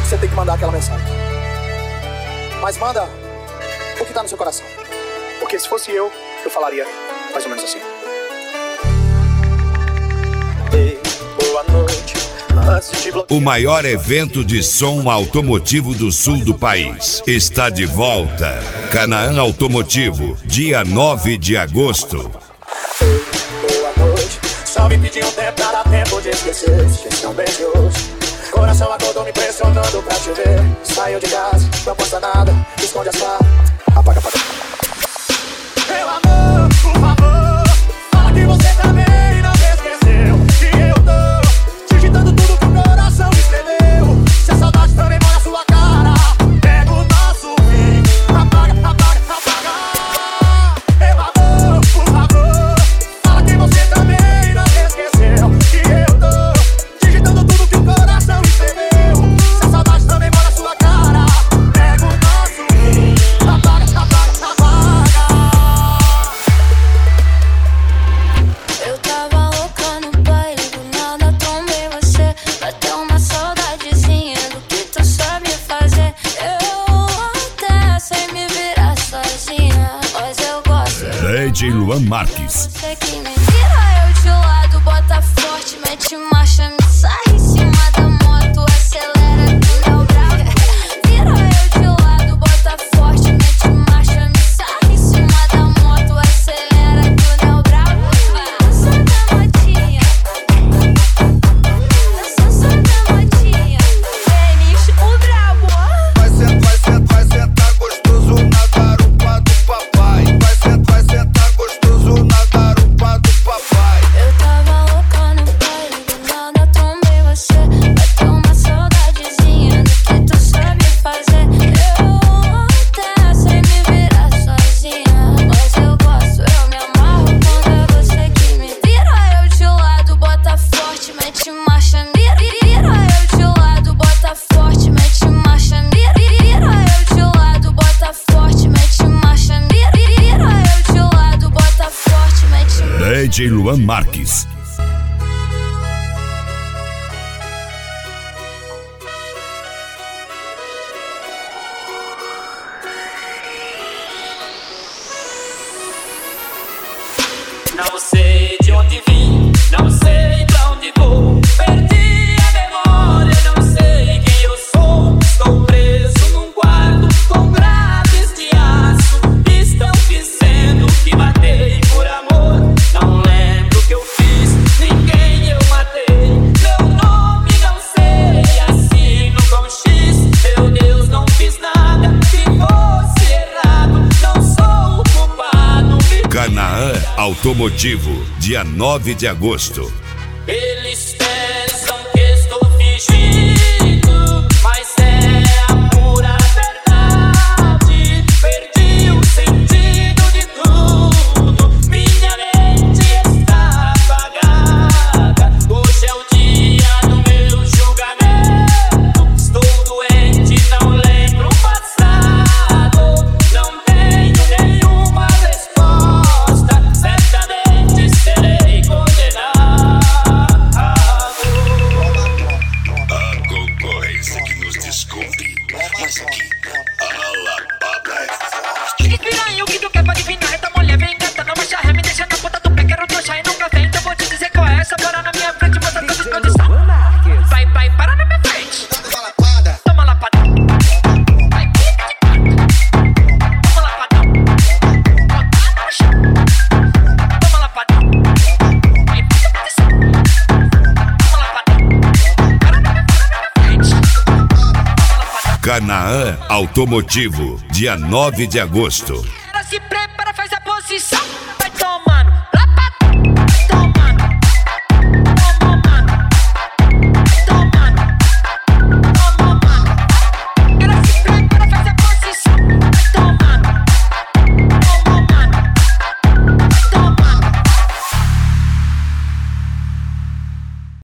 que você tem que mandar aquela mensagem. Mas manda o que tá no seu coração. Porque se fosse eu falaria mais ou menos assim. Ei, boa noite. O maior evento de som automotivo do sul do país está de volta. Canaã Automotivo, dia 9 de agosto. Boa noite. Só me pediu um tempo pra dar tempo de esquecer. Esqueci um beijo hoje. Coração acordou me pressionando pra te ver. Saiu de casa, não posta nada. Esconde as falas. Apaga, apaga. Meu amor, por favor, fala que você também não me esqueceu. Que eu tô digitando tudo que o coração escreveu. Se a saudade também mora na sua cara, pega o nosso fim. Apaga, apaga, apaga. Meu amor, por favor, fala que você também não me esqueceu. Que eu tô digitando tudo que o coração escreveu. Se a saudade também mora na sua cara, pega o nosso fim. Apaga, apaga, apaga. Eu tava louca no baile, do nada tomei você. Bateu uma saudadezinha do que tu sabe fazer. Eu até sei me virar sozinha, mas eu gosto. DJ Luan Marques. Você que me vira eu de lado, bota forte, mete marcha, me sai em cima da moto, acelera que não bravo. Vira eu de lado, bota forte, mete marcha, me sai em cima da moto, acelera que não bravo. Dança da motinha, dança da motinha, Denis o brabo. Vai sentar gostoso na garupa do papai. Vai sentar gostoso na garupa do papai. Eu tava louca no baile, do nada tomei você. Bateu uma saudadezinha do que tu sabe fazer. Eu até sei me virar sozinha, mas eu gosto, eu me amarro quando é você que me vira eu de lado, bota forte, mete marcha, vira eu de lado, bota forte, mete marcha, vira eu de lado, bota forte, mete marcha, vira eu de lado, bota forte, mete marcha. DJ Luan Marques. Não sei de onde vim, não sei pra onde vou. Perdi a memória, não sei quem eu sou. Estou preso num quarto com grades de aço. Estão dizendo que matei por amor. Não lembro o que eu fiz, ninguém eu matei. Meu nome não sei, assino com X. Meu Deus, não fiz nada que fosse errado. Não sou o culpado. Canaã Automotivo, dia 9 de agosto. Eles pensam que estou fingindo, mas é a pura verdade. Perdi o sentido de tudo, minha mente está apagada. Hoje é o dia do meu julgamento. Estou doente, não lembro o passado. Não tenho nenhuma resposta, certamente serei condenado. A concorrência que nos descobre, mas aqui a lapada é forte. Piranha, o que tu quer pode vir na reta, mulher vem encantando a marcha ré, me deixa na ponta do pé, quero trouxa e nunca vem. Então vou te dizer qual é essa, bora na minha frente, mostra toda disposição. Vai, para na minha frente. Toma lapada. Vai, pica de quatro. Toma lapada. Botada no chão. Toma lapada. Vai, pica de posição. Toma lapada. Para na minha frente. Toma lapada. Canaã Automotivo, dia 9 de agosto.